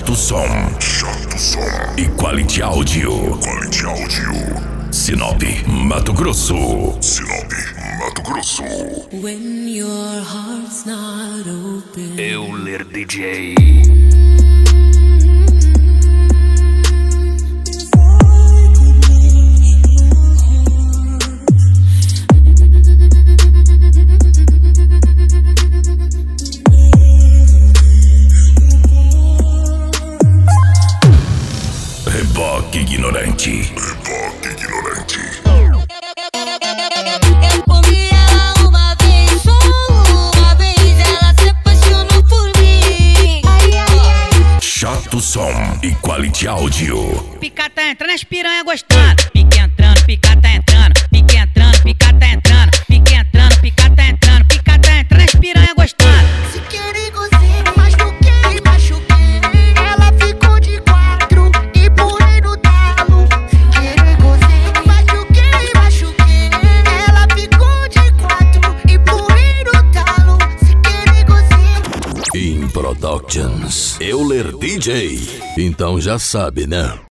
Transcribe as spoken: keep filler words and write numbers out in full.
Chato Som. Chato Som. E Quality Audio. Quality Audio. Sinop, Mato Grosso. Sinop, Mato Grosso. When your heart's not open. Euler D J. Reboque ignorante. Reboque ignorante. Eu comi ela uma vez, só uma vez, ela se apaixonou por mim. Ai, ai, ai. Chato Som e Quality Audio. Pica tá entrando, as piranha gostando. Pique entrando, pica tá entrando. Pique entrando, pica tá entrando. Pique entrando, pica tá entrando. Pica tá entrando, as piranha gostando. Se querer gozei, machuquei, machuquei. Ela ficou de quatro e pulei no talo. Se querer gozei, machuquei, machuquei. Ela ficou de quatro e pulei no talo. Se querer gozei. In Productions. Euler D J. Então já sabe, né?